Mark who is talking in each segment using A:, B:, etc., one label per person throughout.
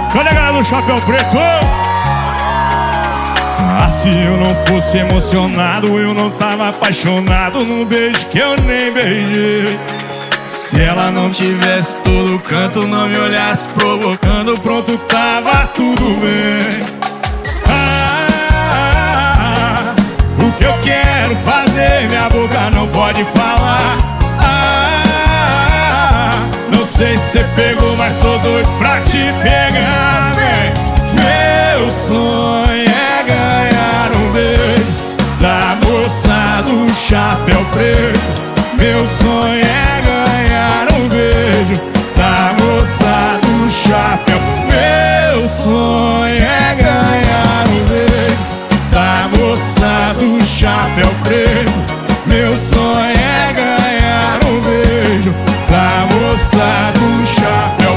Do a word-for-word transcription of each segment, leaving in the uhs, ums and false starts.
A: Cadê a galera do Chapéu Preto? Ah, se eu não fosse emocionado, eu não tava apaixonado num beijo que eu nem beijei. Se ela não tivesse todo canto, não me olhasse provocando, pronto, tava tudo bem. Ah, o que eu quero fazer, minha boca não pode falar. Ah, não sei se você pegou, mas tô doido pra te pegar, vem. Meu sonho é ganhar um beijo da moça do Chapéu Preto. Meu sonho é ganhar um beijo da moça do chapéu. Meu sonho é ganhar um beijo da moça do Chapéu Preto. Meu sonho é ganhar um beijo da moça do Chapéu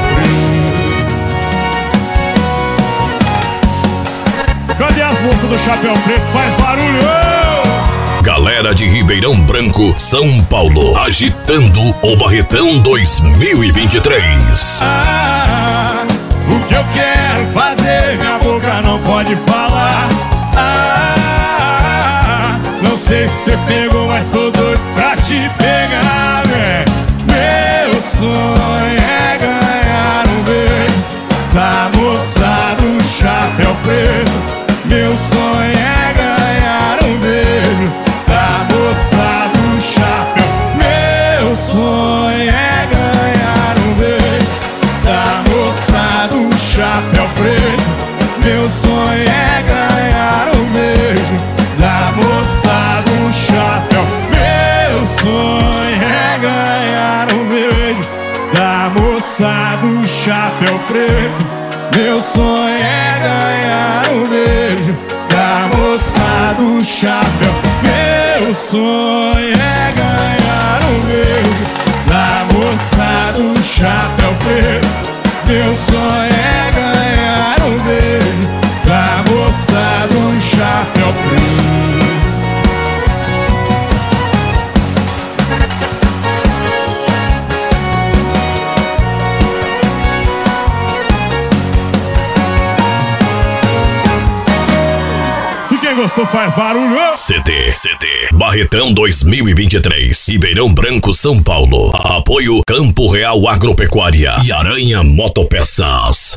A: Preto. Cadê as moças do Chapéu Preto? Faz barulho!
B: Galera de Ribeirão Branco, São Paulo, agitando o Barretão dois mil e vinte e três.
A: Ah, o que eu quero fazer, minha boca não pode falar. Ah, não sei se você pegou, mas tô doido pra te pegar, né? Meu sonho é ganhar um beijo da moça do Chapéu Preto. Meu sonho é ganhar um beijo da moça do chapéu. Meu sonho é ganhar um beijo da moça do Chapéu Preto. Meu sonho é ganhar um beijo da moça do chapéu. Meu sonho é ganhar um beijo da moça do Chapéu Preto. Meu sonho é ganhar um beijo da moça do chapéu. Meu sonho é ganhar um beijo da moça do Chapéu Preto. Meu sonho é ganhar um beijo da moça do Chapéu Preto. Quem gostou faz barulho.
B: C T, C T, Barretão dois mil e vinte e três, Ribeirão Branco, São Paulo. Apoio Campo Real Agropecuária e Aranha Motopeças.